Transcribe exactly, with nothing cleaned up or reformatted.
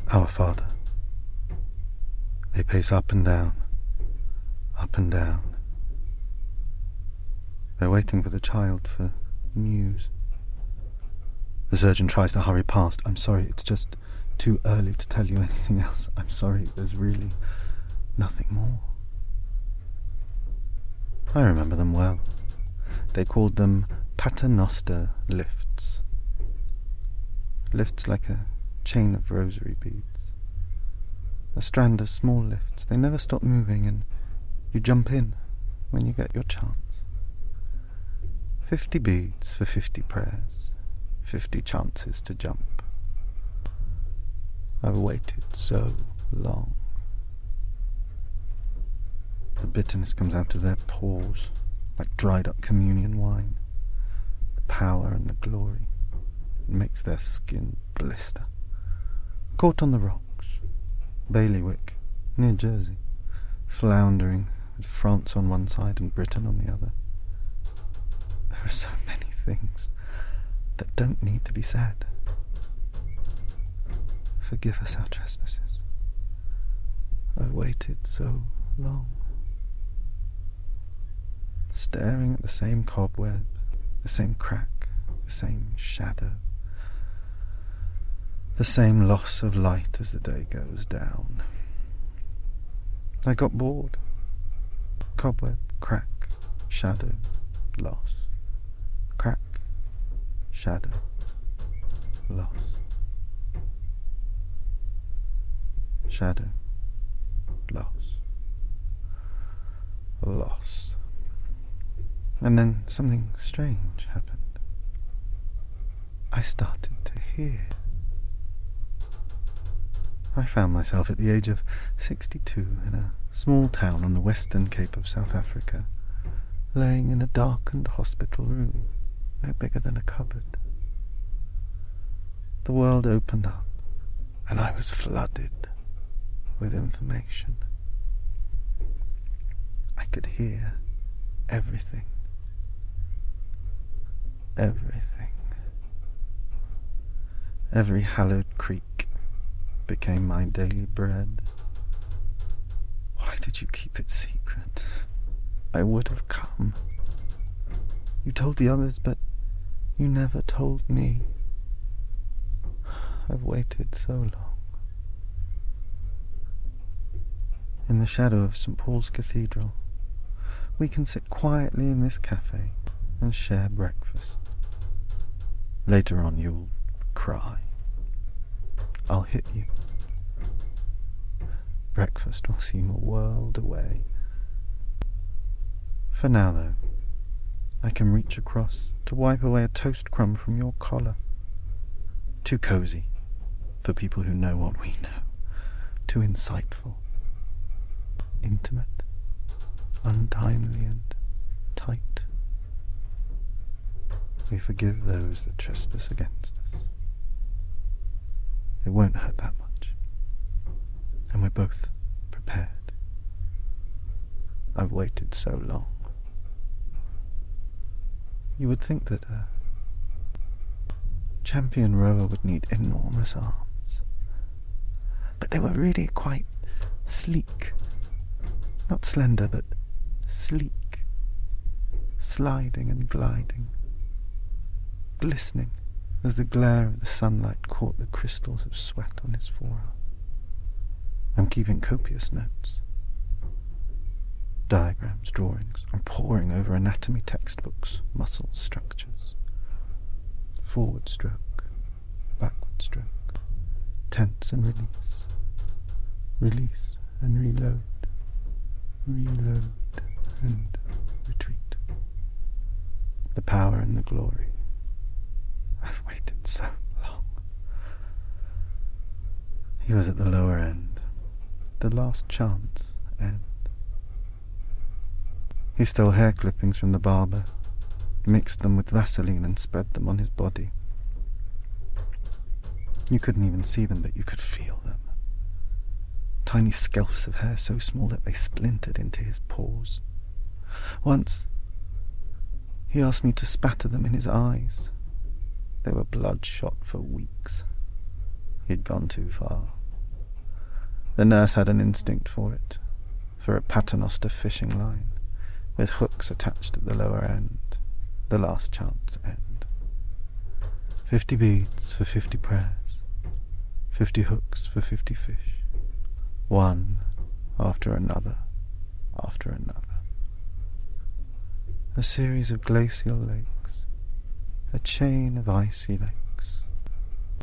Our Father. They pace up and down, up and down. They're waiting for the child for news. The surgeon tries to hurry past. I'm sorry, it's just too early to tell you anything else. I'm sorry, there's really nothing more. I remember them well. They called them Paternoster lifts. Lifts like a chain of rosary beads. A strand of small lifts. They never stop moving, and you jump in when you get your chance. Fifty beads for fifty prayers. Fifty chances to jump. I've waited so long. The bitterness comes out of their pores like dried up communion wine. The power and the glory. It makes their skin blister. Caught on the rocks. Bailiwick, near Jersey. Floundering with France on one side and Britain on the other. There are so many things that don't need to be said. Forgive us our trespasses. I've waited so long. Staring at the same cobweb, the same crack, the same shadow, the same loss of light as the day goes down. I got bored. Cobweb, crack, shadow, loss. Crack, shadow, loss. Shadow, loss. Loss. And then something strange happened. I started to hear. I found myself at the age of sixty-two in a small town on the western Cape of South Africa, laying in a darkened hospital room, no bigger than a cupboard. The world opened up, and I was flooded with information. I could hear everything. Everything. Every hallowed creak became my daily bread. Why did you keep it secret? I would have come. You told the others, but you never told me. I've waited so long. In the shadow of Saint Paul's Cathedral, we can sit quietly in this cafe and share breakfast. Later on you'll cry. I'll hit you. Breakfast will seem a world away. For now, though, I can reach across to wipe away a toast crumb from your collar. Too cosy for people who know what we know. Too insightful. Intimate. Untimely and tight. We forgive those that trespass against us. It won't hurt that much. And we're both prepared. I've waited so long. You would think that a champion rower would need enormous arms. But they were really quite sleek. Not slender, but sleek. Sliding and gliding. Glistening as the glare of the sunlight caught the crystals of sweat on his forearm. I'm keeping copious notes. Diagrams, drawings. I'm poring over anatomy textbooks, muscle structures. Forward stroke, backward stroke, tense and release. Release and reload. Reload and retreat. The power and the glory. I've waited so long. He was at the lower end, the last chance end. He stole hair clippings from the barber, mixed them with Vaseline and spread them on his body. You couldn't even see them, but you could feel them. Tiny skelfs of hair so small that they splintered into his paws. Once, he asked me to spatter them in his eyes. They were bloodshot for weeks. He had gone too far. The nurse had an instinct for it, for a paternoster fishing line, with hooks attached at the lower end, the last chance end. Fifty beads for fifty prayers, fifty hooks for fifty fish, one after another, after another. A series of glacial lakes, a chain of icy lakes,